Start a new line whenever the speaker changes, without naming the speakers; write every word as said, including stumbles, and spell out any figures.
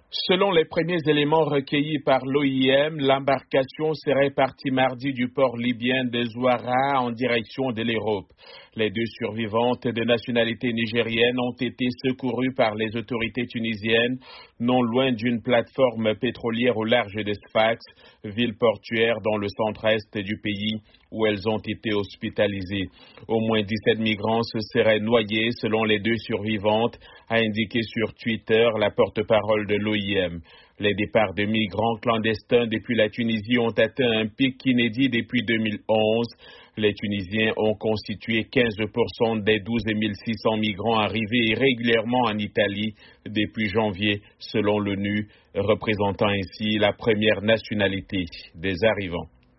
Selon les premiers éléments recueillis par l'O I M, l'embarcation serait partie mardi du port libyen de Zouara en direction de l'Europe. Les deux survivantes de nationalité nigérienne ont été secourues par les autorités tunisiennes, non loin d'une plateforme pétrolière au large de Sfax, ville portuaire dans le centre-est du pays, où elles ont été hospitalisées. Au moins dix-sept migrants se seraient noyés selon les deux survivantes, a indiqué sur Twitter la porte-parole de l'O I M. Les départs de migrants clandestins depuis la Tunisie ont atteint un pic inédit depuis deux mille onze. Les Tunisiens ont constitué quinze pour cent des douze mille six cents migrants arrivés irrégulièrement en Italie depuis janvier, selon l'ONU, représentant ainsi la première nationalité des arrivants.